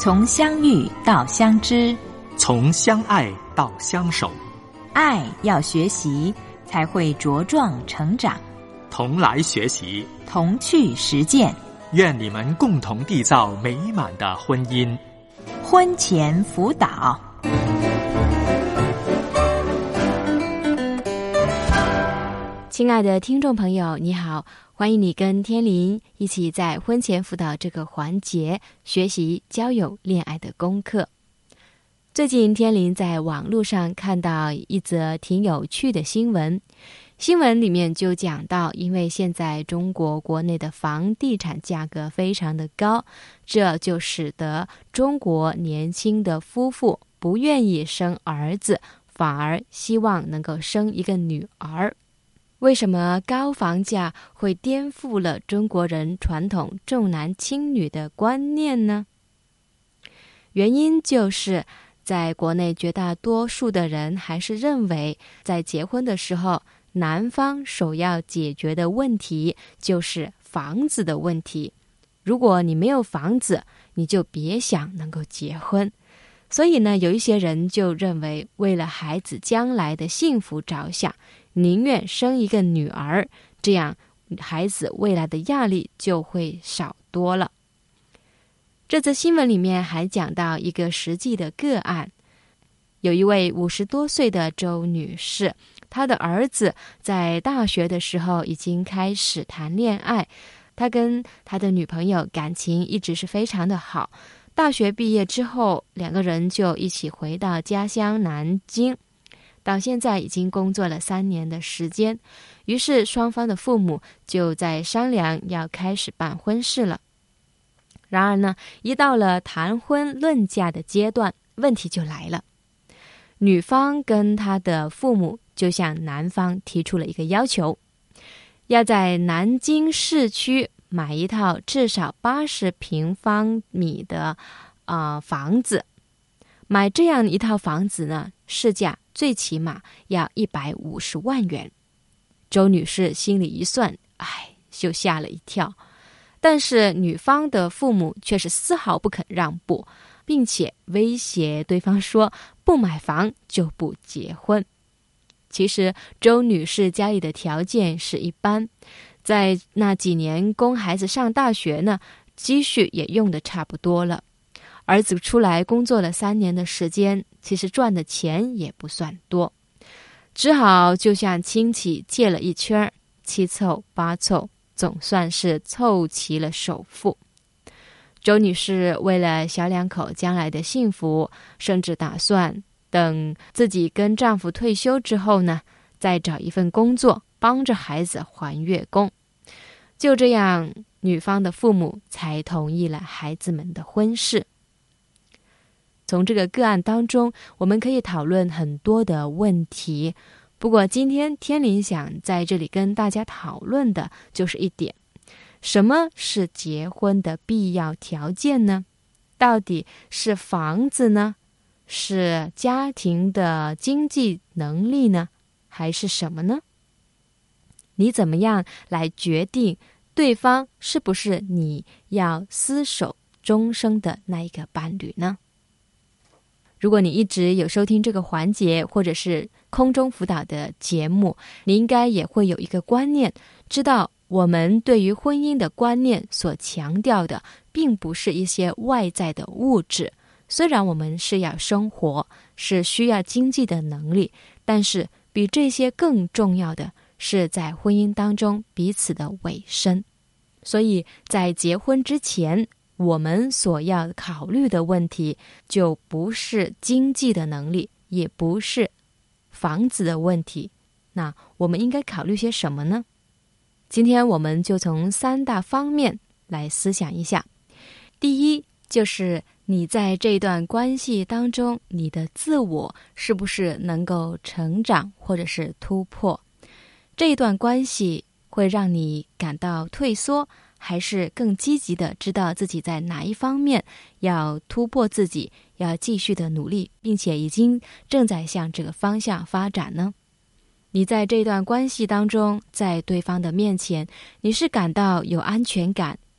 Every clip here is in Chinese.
从相遇到相知， 从相爱到相守， 爱要学习，才会茁壮成长。 同来学习， 同去实践， 愿你们共同缔造美满的婚姻。 婚前辅导。 亲爱的听众朋友，你好，欢迎你跟天琳一起在婚前辅导这个环节学习交友恋爱的功课。最近天琳在网络上看到一则挺有趣的新闻，新闻里面就讲到，因为现在中国国内的房地产价格非常的高，这就使得中国年轻的夫妇不愿意生儿子，反而希望能够生一个女儿。为什么高房价会颠覆了中国人传统重男轻女的观念呢？原因就是在国内绝大多数的人还是认为，在结婚的时候，男方首要解决的问题就是房子的问题。如果你没有房子，你就别想能够结婚。所以呢，有一些人就认为，为了孩子将来的幸福着想，宁愿生一个女儿，这样孩子未来的压力就会少多了。这则新闻里面还讲到一个实际的个案，有一位50多岁的周女士，她的儿子在大学的时候已经开始谈恋爱，他跟他的女朋友感情一直是非常的好。大学毕业之后，两个人就一起回到家乡南京，到现在已经工作了3年的时间。于是双方的父母就在商量要开始办婚事了。然而呢，一到了谈婚论嫁的阶段，问题就来了。女方跟她的父母就向男方提出了一个要求，要在南京市区买一套至少80平方米的房子。买这样一套房子呢，市价最起码要150万元。周女士心里一算，就吓了一跳。但是女方的父母却是丝毫不肯让步，并且威胁对方说，不买房就不结婚。其实周女士家里的条件是一般，在那几年供孩子上大学呢，积蓄也用得差不多了。儿子出来工作了3年的时间，其实赚的钱也不算多，只好就向亲戚借了一圈，7凑8凑，总算是凑齐了首付。周女士为了小两口将来的幸福，甚至打算等自己跟丈夫退休之后呢，再找一份工作，帮着孩子还月供。就这样，女方的父母才同意了孩子们的婚事。从这个个案当中，我们可以讨论很多的问题。不过今天天琳想在这里跟大家讨论的就是一点，什么是结婚的必要条件呢？到底是房子呢？是家庭的经济能力呢？还是什么呢？你怎么样来决定对方是不是你要厮守终生的那一个伴侣呢？如果你一直有收听这个环节，或者是空中辅导的节目，你应该也会有一个观念，知道我们对于婚姻的观念所强调的并不是一些外在的物质。虽然我们是要生活，是需要经济的能力，但是比这些更重要的是在婚姻当中彼此的委身。所以在结婚之前，我们所要考虑的问题就不是经济的能力，也不是房子的问题。那我们应该考虑些什么呢？今天我们就从3大方面来思想一下。第一，就是你在这段关系当中，你的自我是不是能够成长或者是突破？这一段关系会让你感到退缩，还是更积极的知道自己在哪一方面要突破自己，要继续的努力，并且已经正在向这个方向发展呢？你在这段关系当中，在对方的面前，你是感到有安全感，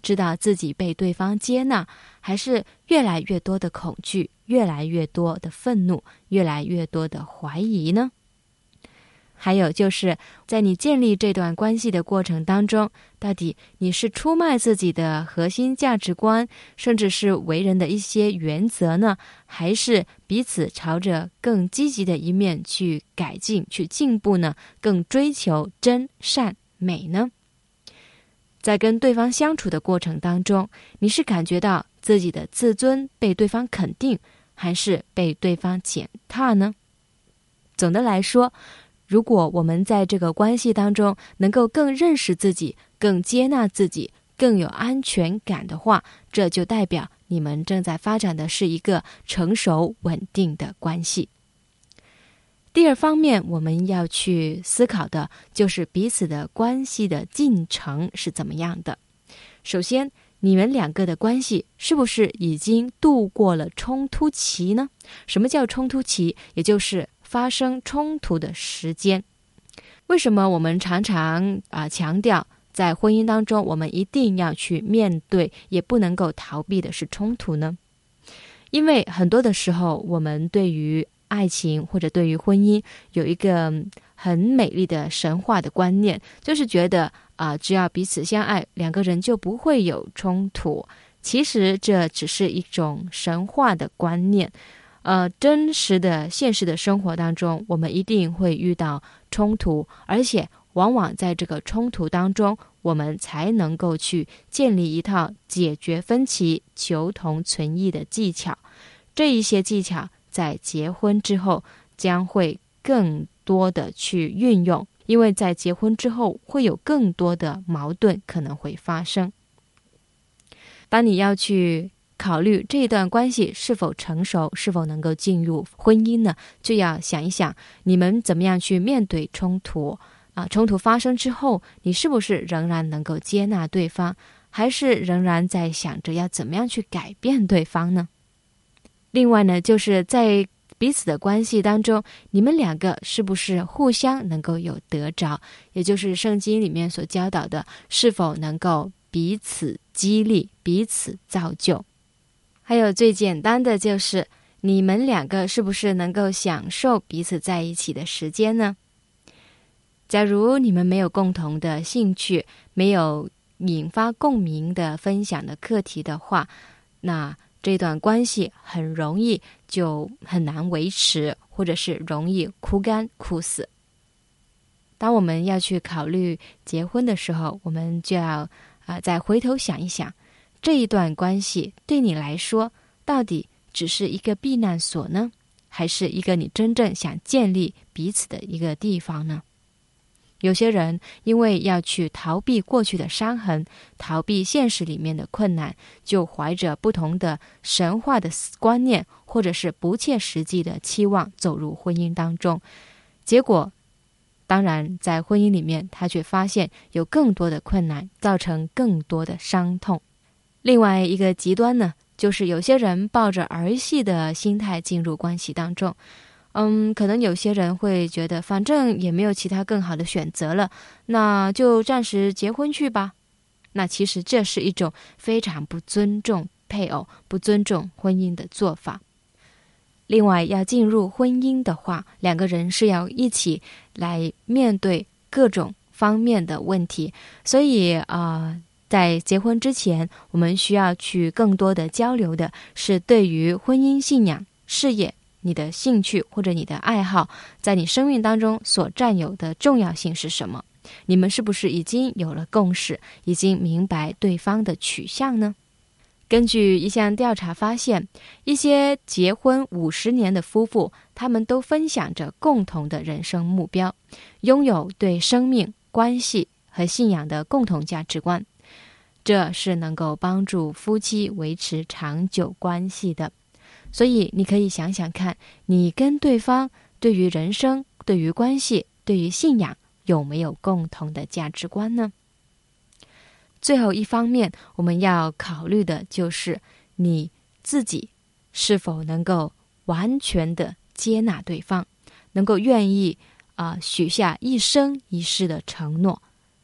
知道自己被对方接纳，还是越来越多的恐惧，越来越多的愤怒，越来越多的怀疑呢？还有就是在你建立这段关系的过程当中，到底你是出卖自己的核心价值观，甚至是为人的一些原则呢，还是彼此朝着更积极的一面去改进，去进步呢，更追求真善美呢？在跟对方相处的过程当中，你是感觉到自己的自尊被对方肯定，还是被对方践踏呢？总的来说，如果我们在这个关系当中能够更认识自己，更接纳自己，更有安全感的话，这就代表你们正在发展的是一个成熟稳定的关系。第二方面，我们要去思考的就是彼此的关系的进程是怎么样的。首先，你们两个的关系是不是已经度过了冲突期呢？什么叫冲突期？也就是发生冲突的时间。为什么我们常常强调在婚姻当中我们一定要去面对，也不能够逃避的是冲突呢？因为很多的时候，我们对于爱情或者对于婚姻有一个很美丽的神话的观念，就是觉得只要彼此相爱，两个人就不会有冲突。其实这只是一种神话的观念。真实的现实的生活当中，我们一定会遇到冲突，而且往往在这个冲突当中，我们才能够去建立一套解决分歧、求同存异的技巧。这一些技巧在结婚之后将会更多的去运用，因为在结婚之后会有更多的矛盾可能会发生。当你要去考虑这一段关系是否成熟，是否能够进入婚姻呢，就要想一想你们怎么样去面对冲突冲突发生之后，你是不是仍然能够接纳对方，还是仍然在想着要怎么样去改变对方呢？另外呢，就是在彼此的关系当中，你们两个是不是互相能够有得着，也就是圣经里面所教导的，是否能够彼此激励，彼此造就。还有最简单的就是你们两个是不是能够享受彼此在一起的时间呢？假如你们没有共同的兴趣，没有引发共鸣的分享的课题的话，那这段关系很容易就很难维持，或者是容易枯干枯死。当我们要去考虑结婚的时候，我们就要再回头想一想，这一段关系对你来说到底只是一个避难所呢，还是一个你真正想建立彼此的一个地方呢？有些人因为要去逃避过去的伤痕，逃避现实里面的困难，就怀着不同的神话的观念，或者是不切实际的期望走入婚姻当中。结果当然在婚姻里面他却发现有更多的困难，造成更多的伤痛。另外一个极端呢，就是有些人抱着儿戏的心态进入关系当中。可能有些人会觉得反正也没有其他更好的选择了，那就暂时结婚去吧。那其实这是一种非常不尊重配偶、不尊重婚姻的做法。另外，要进入婚姻的话，两个人是要一起来面对各种方面的问题，所以在结婚之前，我们需要去更多的交流的是对于婚姻信仰、事业、你的兴趣或者你的爱好在你生命当中所占有的重要性是什么？你们是不是已经有了共识，已经明白对方的取向呢？根据一项调查发现，一些结婚50年的夫妇，他们都分享着共同的人生目标，拥有对生命、关系和信仰的共同价值观。这是能够帮助夫妻维持长久关系的。所以你可以想想看，你跟对方对于人生、对于关系、对于信仰有没有共同的价值观呢？最后一方面，我们要考虑的就是你自己是否能够完全的接纳对方，能够愿意许下一生一世的承诺，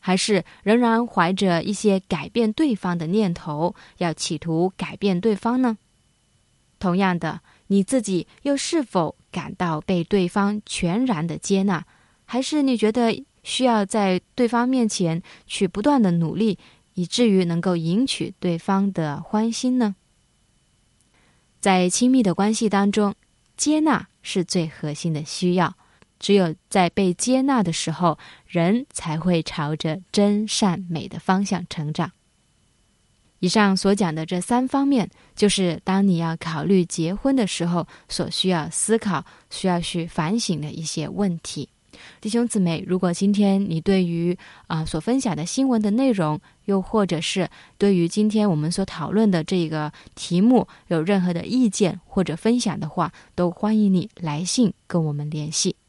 还是仍然怀着一些改变对方的念头，要企图改变对方呢？同样的，你自己又是否感到被对方全然的接纳，还是你觉得需要在对方面前去不断的努力，以至于能够赢取对方的欢心呢？在亲密的关系当中，接纳是最核心的需要，只有在被接纳的时候，人才会朝着真善美的方向成长。以上所讲的这3方面，就是当你要考虑结婚的时候所需要思考、需要去反省的一些问题。弟兄姊妹，如果今天你对于所分享的新闻的内容，又或者是对于今天我们所讨论的这个题目有任何的意见或者分享的话，都欢迎你来信跟我们联系。